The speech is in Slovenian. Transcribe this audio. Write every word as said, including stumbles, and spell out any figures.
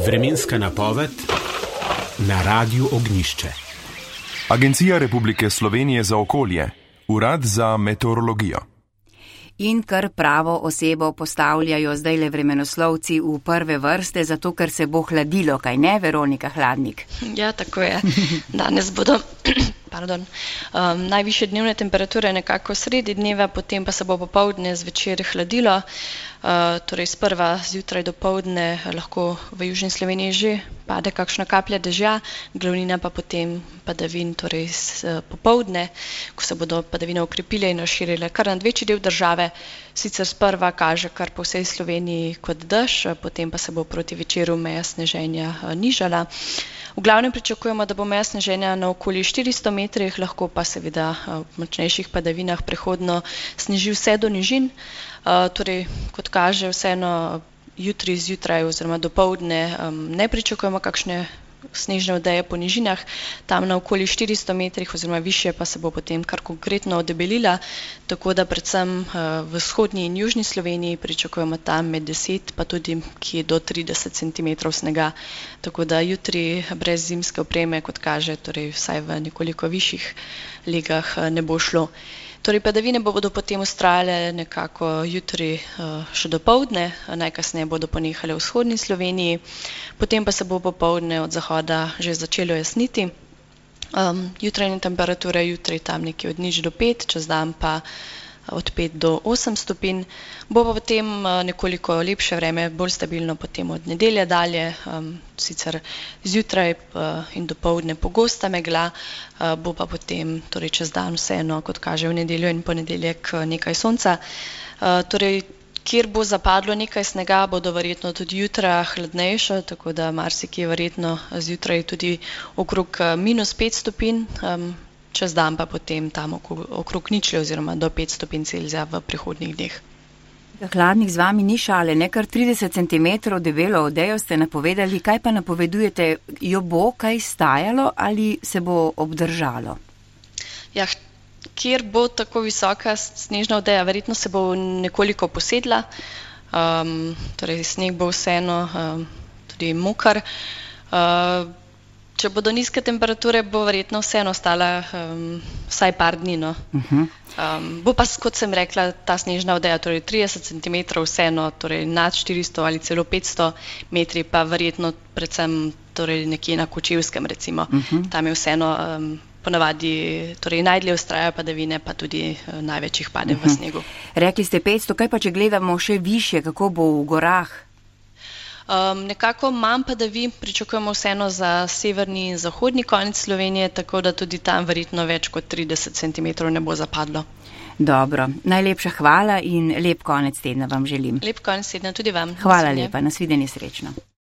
Vremenska napoved na Radiu Ognjišče. Agencija Republike Slovenije za okolje, Urad za meteorologijo. In kar pravo osebo postavljajo zdajle vremenoslovci v prve vrste, zato ker se bo hladilo, kaj ne, Veronika Hladnik? Ja, tako je. Danes bodo pardon, um, najvišje dnevne temperature nekako sredi dneva, potem pa se bo popoldne zvečer hladilo. Uh, torej sprva zjutraj do poldne lahko v južni Sloveniji že pade kakšna kaplja dežja, glavnina pa potem padavin, torej s, popoldne, ko se bodo padavine okrepile in razširile kar nad večji del države. Sicer sprva kaže kar po vsej Sloveniji kot dež, potem pa se bo proti večeru meja sneženja uh, nižala. V glavnem pričakujemo, da bo meja sneženja na okoli štiristo metrih, lahko pa seveda v močnejših padavinah prehodno sneži vse do nižin. Uh, torej, kot kaže, vseeno jutri zjutraj oziroma dopoldne um, ne pričakujemo kakšne snežne odeje po nižinah, tam na okoli štiristo metrih oziroma više pa se bo potem kar konkretno odebelila, tako da predvsem uh, v vzhodni in južni Sloveniji pričakujemo tam med deset pa tudi kje do trideset centimetrov snega, tako da jutri brez zimske opreme, kot kaže, torej vsaj v nekoliko višjih legah uh, ne bo šlo. Torej, padavine bodo potem vztrajale nekako jutri uh, še do poldne, najkasneje bodo ponehale v vzhodni Sloveniji, potem pa se bo popoldne od zahoda že začelo jasniti. Um, jutrajne temperature jutri tam nekje od nič do pet, čez dan pa od pet do osem stopinj. Bo pa potem nekoliko lepše vreme, bolj stabilno potem od nedelje dalje, um, sicer zjutraj uh, in dopoldne pogosta megla, uh, bo pa potem torej čez dan vseeno, kot kaže v nedeljo in ponedeljek, nekaj sonca. Uh, torej, kjer bo zapadlo nekaj snega, bodo verjetno tudi jutra hladnejša, tako da marsikje verjetno zjutraj tudi okrog minus pet stopinj, um, čez dan pa potem tam okrog, okrog ničle oziroma do pet stopinj Celzija v prihodnjih dneh. Hladnik, z vami ni šale, ne kar trideset centimetrov debelo odejo ste napovedali, kaj pa napovedujete, jo bo kaj stajalo ali se bo obdržalo? Ja, kjer bo tako visoka snežna odeja, verjetno se bo nekoliko posedla, um, torej sneg bo vseeno um, tudi mokar. Uh, Če bodo nizke temperature, bo verjetno vseeno ostala um, vsaj par dni. No. Uh-huh. Um, bo pa, kot sem rekla, ta snežna odeja, torej trideset centimetrov vseeno, torej nad štiristo ali celo petsto metri, pa verjetno predvsem torej nekje na Kočevskem recimo. Uh-huh. Tam je vseeno um, ponavadi, torej najdlje vztrajajo padavine, pa tudi uh, največ jih pade uh-huh. v snegu. Rekli ste petsto, kaj pa če gledamo še više, kako bo v gorah? Um, nekako manj padavin pričakujemo vseeno za severni in zahodni konec Slovenije, tako da tudi tam verjetno več kot trideset centimetrov ne bo zapadlo. Dobro, najlepša hvala in lep konec tedna vam želim. Lep konec tedna tudi vam. Hvala lepa, nasvidenje, srečno.